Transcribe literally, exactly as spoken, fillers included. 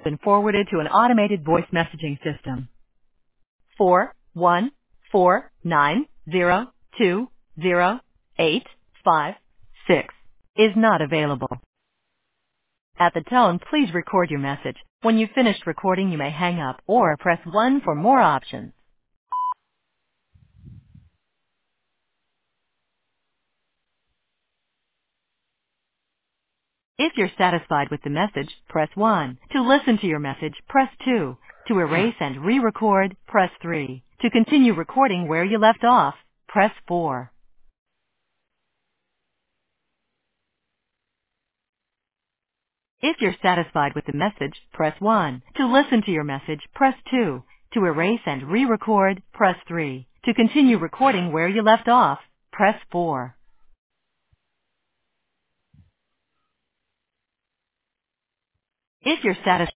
Been forwarded to an automated voice messaging system. Four one four nine zero two zero eight five six is not available. At the tone, please record your message. When you've finished recording, you may hang up or press one for more options. If you're satisfied with the message, press one. To listen to your message, press two. To erase and re-record, press three. To continue recording where you left off, press four. If you're satisfied with the message, press one. To listen to your message, press two. To erase and re-record, press three. To continue recording where you left off, press four. If you're satisfied